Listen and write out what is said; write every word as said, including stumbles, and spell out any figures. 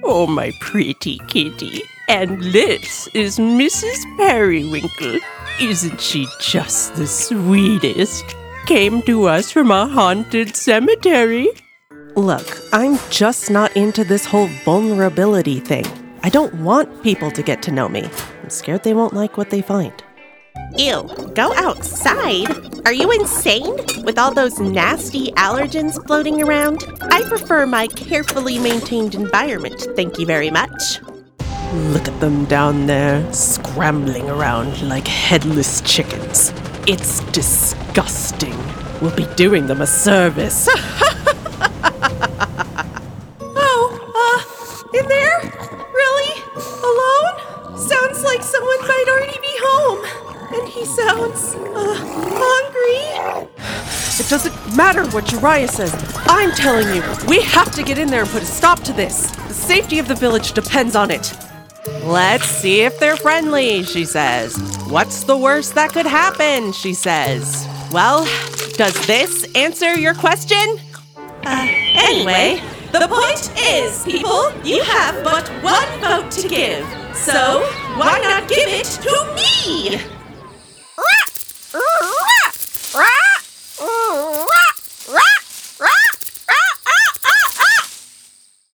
Oh, my pretty kitty. And this is Missus Periwinkle. Isn't she just the sweetest? Came to us from a haunted cemetery. Look, I'm just not into this whole vulnerability thing. I don't want people to get to know me. I'm scared they won't like what they find. Ew, go outside? Are you insane? With all those nasty allergens floating around? I prefer my carefully maintained environment, thank you very much. Look at them down there, scrambling around like headless chickens. It's disgusting. We'll be doing them a service. Oh, uh, in there? Really? Alone? Sounds like someone might already be home. And he sounds, uh, hungry. It doesn't matter what Jiraiya says. I'm telling you, we have to get in there and put a stop to this. The safety of the village depends on it. Let's see if they're friendly, she says. What's the worst that could happen, she says. Well, does this answer your question? Uh, anyway, the point is, people, you have but one vote to give. So, why not give it to me?